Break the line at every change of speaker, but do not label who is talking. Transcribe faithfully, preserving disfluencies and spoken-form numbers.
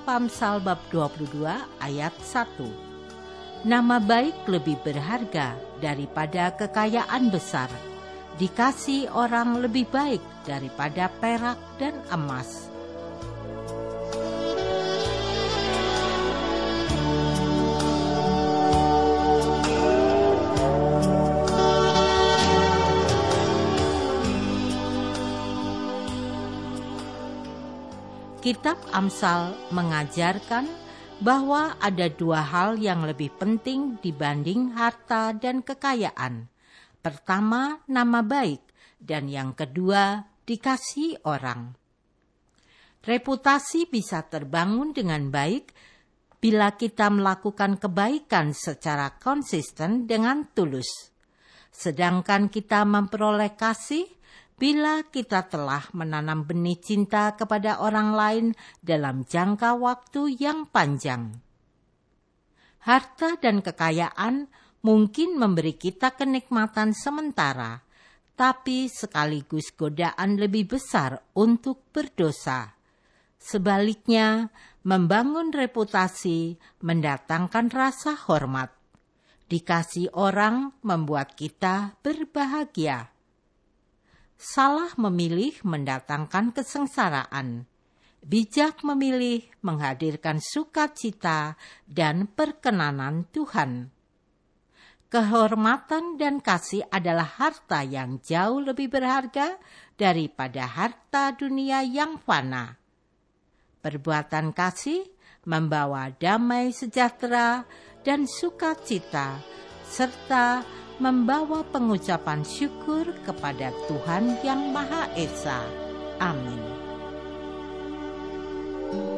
Amsal bab dua puluh dua ayat satu. Nama baik lebih berharga daripada kekayaan besar. Dikasih orang lebih baik daripada perak dan emas. Kitab Amsal mengajarkan bahwa ada dua hal yang lebih penting dibanding harta dan kekayaan. Pertama, nama baik, dan yang kedua, dikasihi orang. Reputasi bisa terbangun dengan baik bila kita melakukan kebaikan secara konsisten dengan tulus. Sedangkan kita memperoleh kasih bila kita telah menanam benih cinta kepada orang lain dalam jangka waktu yang panjang. Harta dan kekayaan mungkin memberi kita kenikmatan sementara, tapi sekaligus godaan lebih besar untuk berdosa. Sebaliknya, membangun reputasi mendatangkan rasa hormat. Dikasih orang membuat kita berbahagia. Salah memilih mendatangkan kesengsaraan. Bijak memilih menghadirkan sukacita dan perkenanan Tuhan. Kehormatan dan kasih adalah harta yang jauh lebih berharga daripada harta dunia yang fana. Perbuatan kasih membawa damai sejahtera dan sukacita, serta membawa pengucapan syukur kepada Tuhan Yang Maha Esa. Amin.